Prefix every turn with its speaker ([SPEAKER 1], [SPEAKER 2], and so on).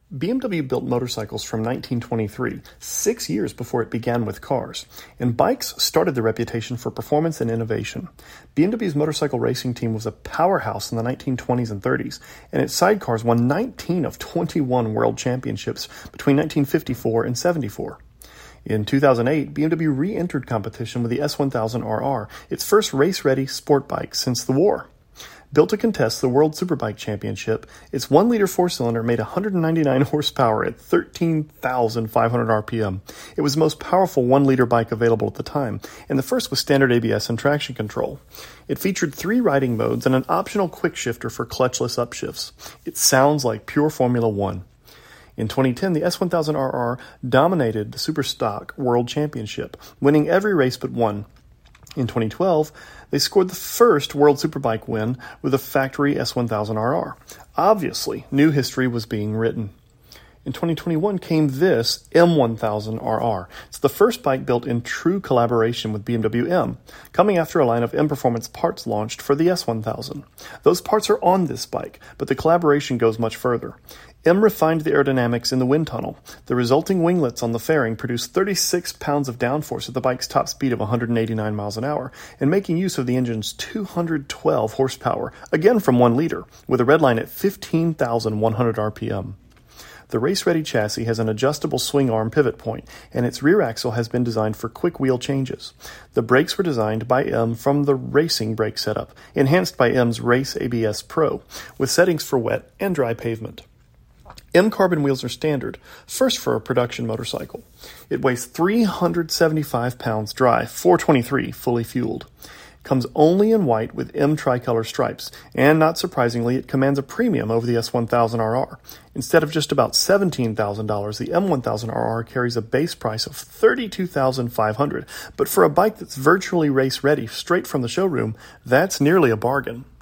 [SPEAKER 1] BMW built motorcycles from 1923, 6 years before it began with cars, and bikes started the reputation for performance and innovation. BMW's motorcycle racing team was a powerhouse in the 1920s and 30s, and its sidecars won 19 of 21 world championships between 1954 and 74. In 2008, BMW re-entered competition with the S1000RR, its first race-ready sport bike since the war. Built to contest the World Superbike Championship, its 1-liter four-cylinder made 199 horsepower at 13,500 RPM. It was the most powerful 1-liter bike available at the time, and the first with standard ABS and traction control. It featured 3 riding modes and an optional quick shifter for clutchless upshifts. It sounds like pure Formula One. In 2010, the S1000RR dominated the Superstock World Championship, winning every race but one. In 2012, they scored the first World Superbike win with a factory S1000RR. Obviously, new history was being written. In 2021 came this M1000RR. It's the first bike built in true collaboration with BMW M, coming after a line of M Performance parts launched for the S1000. Those parts are on this bike, but the collaboration goes much further. M refined the aerodynamics in the wind tunnel. The resulting winglets on the fairing produced 36 pounds of downforce at the bike's top speed of 189 miles an hour, and making use of the engine's 212 horsepower, again from 1 liter, with a redline at 15,100 RPM. The race-ready chassis has an adjustable swing arm pivot point, and its rear axle has been designed for quick wheel changes. The brakes were designed by M from the racing brake setup, enhanced by M's Race ABS Pro, with settings for wet and dry pavement. M carbon wheels are standard, first for a production motorcycle. It weighs 375 pounds dry, 423 fully fueled. Comes only in white with M tricolor stripes, and not surprisingly, it commands a premium over the S1000RR. Instead of just about $17,000, the M1000RR carries a base price of $32,500, but for a bike that's virtually race-ready straight from the showroom, that's nearly a bargain.